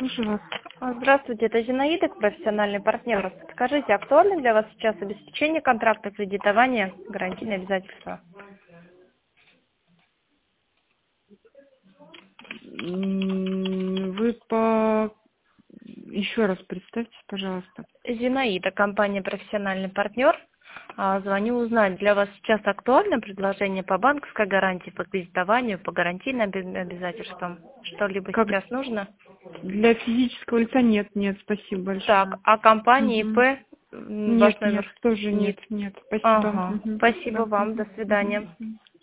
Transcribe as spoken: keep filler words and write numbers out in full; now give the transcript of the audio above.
слушаю вас. А, Здравствуйте, это Зинаида, профессиональный партнер. Скажите, актуально для вас сейчас обеспечение контракта кредитования, гарантийные обязательства? М, Вы по... Еще раз представьтесь, пожалуйста. Зинаида, компания профессиональный партнер. А, Звоню узнать, для вас сейчас актуально предложение по банковской гарантии, по кредитованию, по гарантийным оби- обязательствам? Что-либо Как сейчас нужно? для физического лица нет, нет, спасибо Так, большое. а компания Мгм. ИП, м, ваш Нет, нет, номер? тоже Нет. нет, нет, спасибо. Ага, Мгм. спасибо Да. вам, до Мгм. свидания. Мгм. Мгм.